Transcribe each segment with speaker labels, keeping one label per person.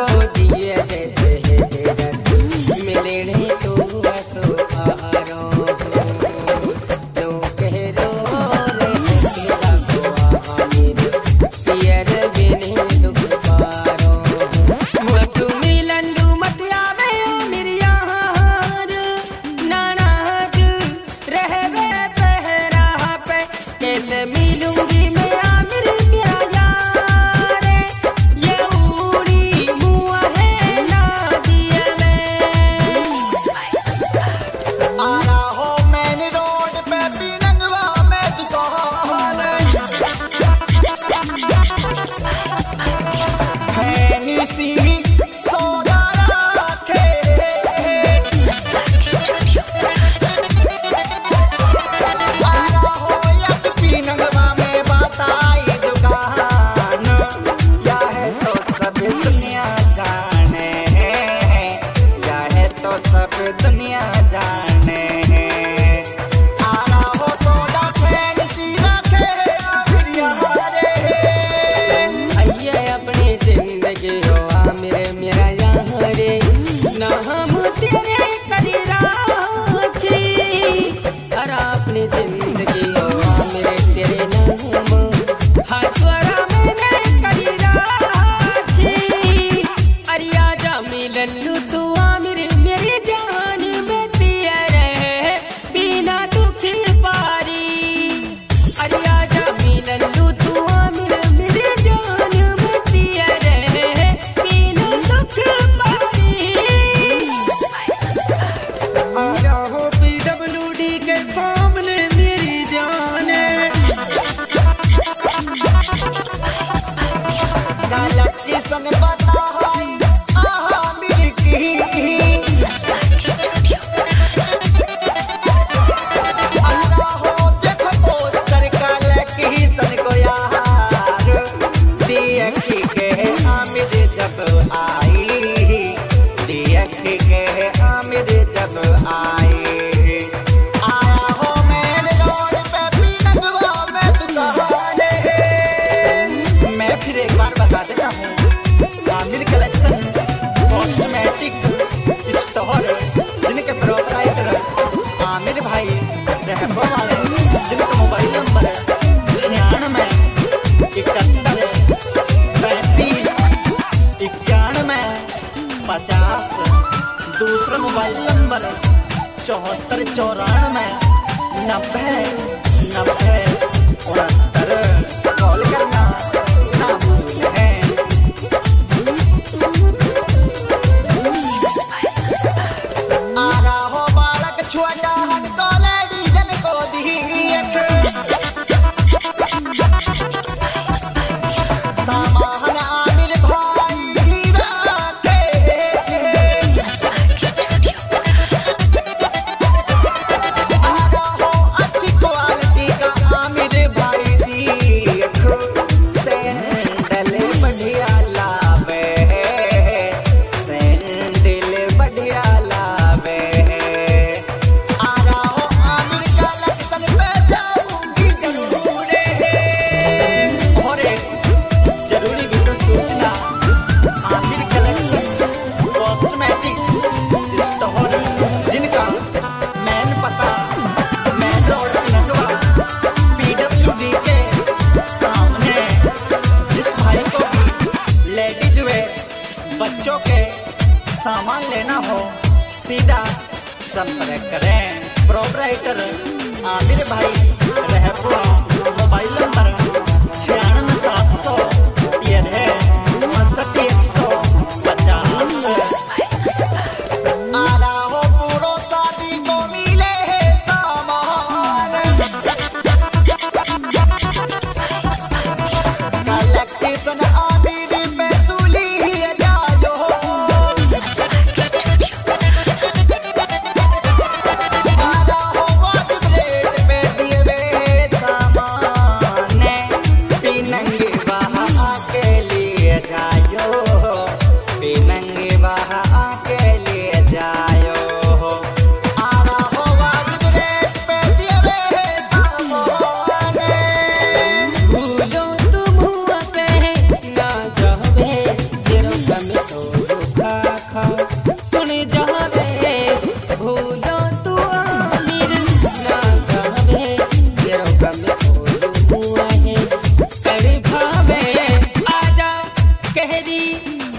Speaker 1: को दिए देते हैं बेरस मिलने तो असो आरो तो कह रो रे तेरा को आमिर पियर बिने दुख पारो मसु मिलन दू मत आवे मेरी यार नाना रहवे पहरा पे कैसे मिलूंगी मैं आमिर मेरा यार ये उड़ी मुआ है ना दिया मैं
Speaker 2: आना हो मैंने रोड पे भी नंगवा मैं तुझको है निसी सोना रखे आना हो यक भी नंगवा में बताई दुकान या है तो सब दुनिया जाने या है तो सब दुनिया जाने आना हो सोना फैंसी रखे फिर यहाँ रे
Speaker 1: आइए अपनी जिंदगी हो आमिर मेरा यहाँ रे ना हम तेरे करी राखी अरे अपनी जिंदगी हो आमिर तेरे नाम हसवरा मैंने करी राखी अरे आजा मिलन लू तू आमिर मेरी जान में दिया रहे बिना दुखी पारी अरे आजा मिलन लू तू आमिर मेरी जान में दिया रहे बिना दुख पारी आजा हो PWD के सामने मेरी जान
Speaker 2: गलत किसन बता है आमिर की अल्लाह हो देखो पोस्टर गलत किसन को यार देखी के आमिर जब आई देखी के आमिर जब आई आया हो मैंने रोड पे भी नंगवा मैं दुकाने मैं फिर एक बार बता देता हूँ आमिर कलेक्शन कॉस्मेटिक स्टोर जिनके प्रोपराइटर आमिर भाई रहबो वाले जिनका मोबाइल नंबर 96 दूसरा मोबाइल नंबर 7494909069 कॉल करना ना भूलें। आ रहा हो बालक छोटा हमको लेडीजन को सामान आमिर भाई राखे आ रहा हो अच्छी क्वालिटी का आमिर भाई देखो सैंडल बढ़िया लावे सैंडल बढ़िया लावे आ रहा हो आमिर कलेक्शन पे जाऊंगी जरूर और एक जरूरी विशेष सूचना आमिर कलेक्शन कॉस्मेटिक स्टोर जिनका मेन पता मेन रोड नटवा PWD के सामने जिस भाई को भी लेडीज वेयर बच्चों के सामान लेना हो सीधा संपर्क करें। प्रोपराइटर आमिर भाई रहपुरा मोबाइल नंबर 96 700 ये है 65150 आ रहा हो पूरो शादी को मिले है सामान कलेक्शन आमिर पे सुली जाओ आ रहा हो वाजिब रेट पे दिए सामान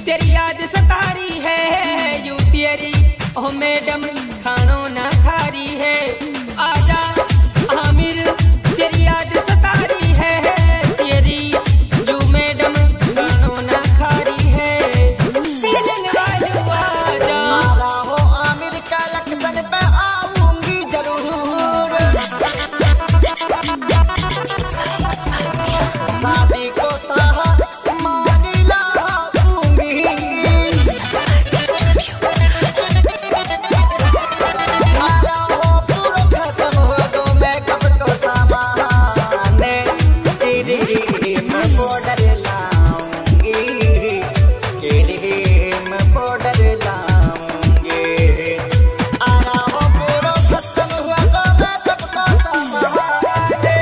Speaker 1: तेरी याद सतारी है यू तेरी ओ मैडम खानो ना खारी है आजा आमिर तेरी याद सतारी है तेरी यू मैडम खानो ना खारी है फीलिंग वाली आजा
Speaker 2: आ रहा हो आमिर का लक्ष्मण पे आऊंगी जरूर शादी को साहा मानी लाऊंगी आ रहा हो पूरा खत्म हो दो मेकअप को सामाने क्रीम पाउडर लाऊंगी क्रीम पाउडर लाऊंगी आ रहा हो पूरा खत्म हुआ दो मेकअप को सामाने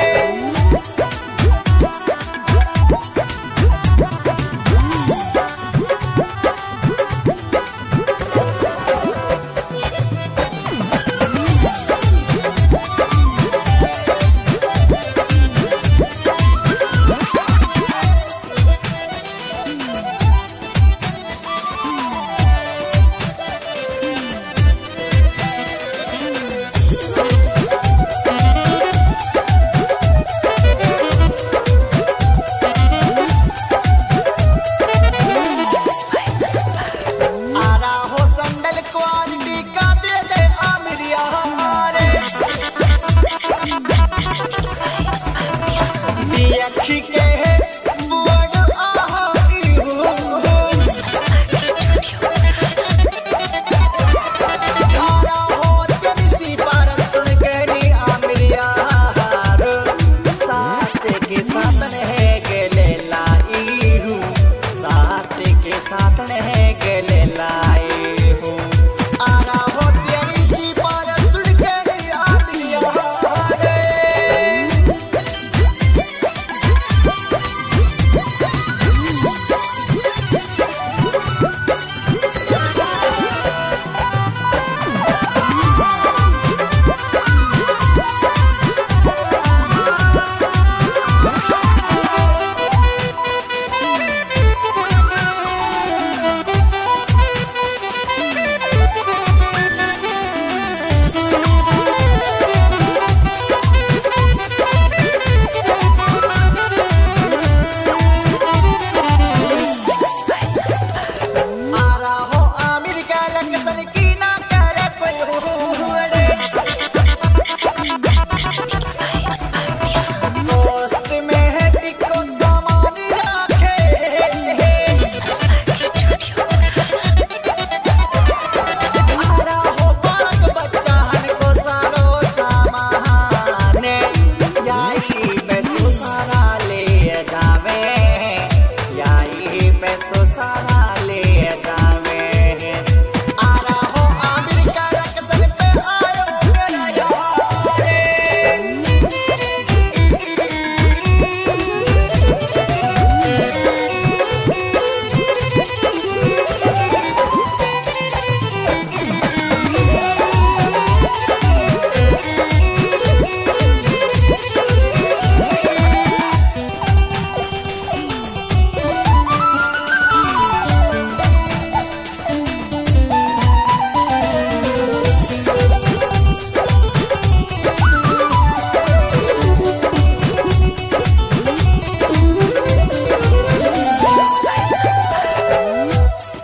Speaker 2: आरा हो संडल क्वालिटी का दे दे आमिर यार दी अखी के है बुआड आहा की हो आरा हो तेरी सी पारस सुन के नी आमिर यार साथ के साथ है गले लाई हूँ साथ के साथ है गले लाई